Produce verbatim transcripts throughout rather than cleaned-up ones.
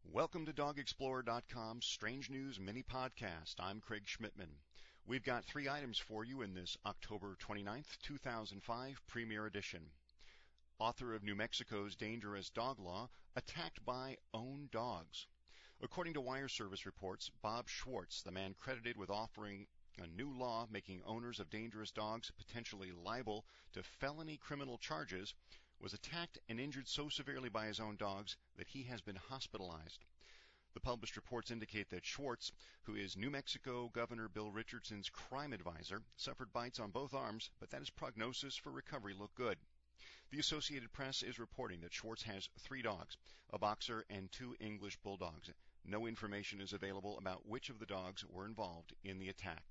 Welcome to Dog Explorer dot com's Strange News Mini Podcast. I'm Craig Schmidtman. We've got three items for you in this October twenty-ninth, two thousand five premiere edition. Author of New Mexico's Dangerous Dog Law, attacked by own dogs. According to wire service reports, Bob Schwartz, the man credited with offering a new law making owners of dangerous dogs potentially liable to felony criminal charges, was attacked and injured so severely by his own dogs that he has been hospitalized. The published reports indicate that Schwartz, who is New Mexico Governor Bill Richardson's crime advisor, suffered bites on both arms, but that his prognosis for recovery looked good. The Associated Press is reporting that Schwartz has three dogs, a boxer and two English bulldogs. No information is available about which of the dogs were involved in the attack.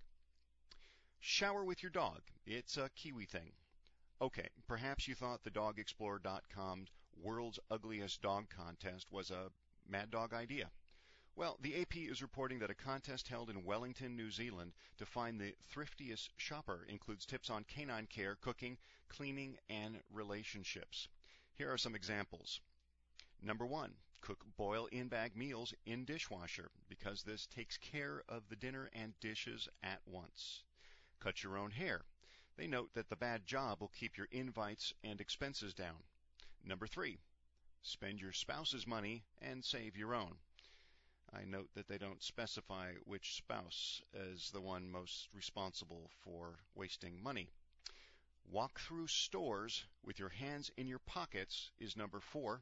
Shower with your dog. It's a Kiwi thing. Okay, perhaps you thought the Dog Explorer dot com's World's Ugliest Dog Contest was a mad dog idea. Well, the A P is reporting that a contest held in Wellington, New Zealand, to find the thriftiest shopper includes tips on canine care, cooking, cleaning, and relationships. Here are some examples. Number one, cook boil in-bag meals in dishwasher, because this takes care of the dinner and dishes at once. Cut your own hair. They note that the bad job will keep your invites and expenses down. Number three, spend your spouse's money and save your own. I note that they don't specify which spouse is the one most responsible for wasting money. Walk through stores with your hands in your pockets is number four.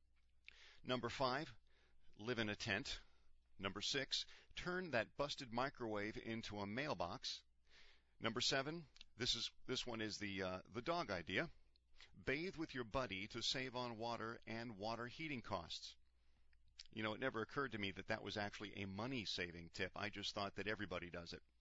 Number five, live in a tent. Number six, turn that busted microwave into a mailbox. Number seven, this is this one is the uh, the dog idea. Bathe with your buddy to save on water and water heating costs. You know, it never occurred to me that that was actually a money-saving tip. I just thought that everybody does it.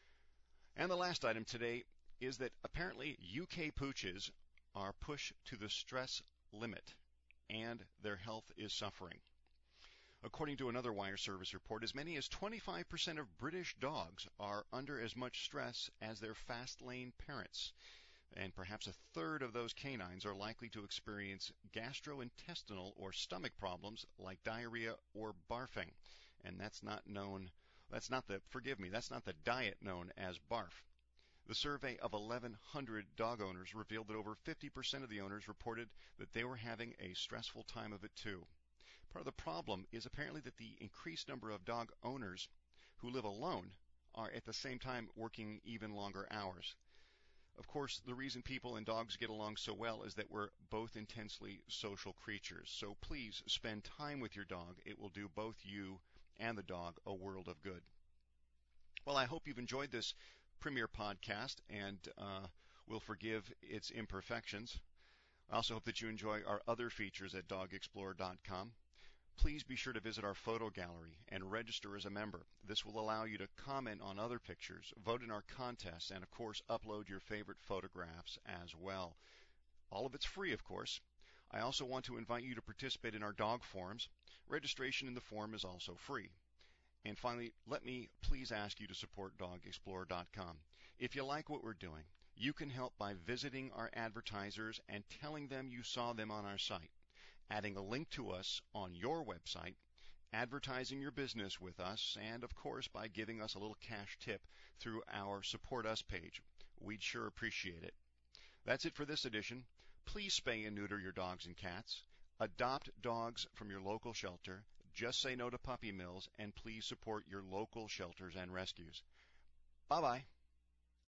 And the last item today is that apparently U K pooches are pushed to the stress limit, and their health is suffering. According to another wire service report, as many as twenty-five percent of British dogs are under as much stress as their fast-lane parents. And perhaps a third of those canines are likely to experience gastrointestinal or stomach problems like diarrhea or barfing. And that's not known, that's not the, forgive me, that's not the diet known as barf. The survey of eleven hundred dog owners revealed that over fifty percent of the owners reported that they were having a stressful time of it too. Part of the problem is apparently that the increased number of dog owners who live alone are at the same time working even longer hours. Of course, the reason people and dogs get along so well is that we're both intensely social creatures. So please spend time with your dog. It will do both you and the dog a world of good. Well, I hope you've enjoyed this premiere podcast and uh, will forgive its imperfections. I also hope that you enjoy our other features at Dog Explorer dot com. Please be sure to visit our photo gallery and register as a member. This will allow you to comment on other pictures, vote in our contests, and of course upload your favorite photographs as well. All of it's free, of course. I also want to invite you to participate in our dog forums. Registration in the forum is also free. And finally, let me please ask you to support Dog Explorer dot com. If you like what we're doing, you can help by visiting our advertisers and telling them you saw them on our site, adding a link to us on your website, advertising your business with us, and of course by giving us a little cash tip through our Support Us page. We'd sure appreciate it. That's it for this edition. Please spay and neuter your dogs and cats. Adopt dogs from your local shelter. Just say no to puppy mills, and please support your local shelters and rescues. Bye-bye.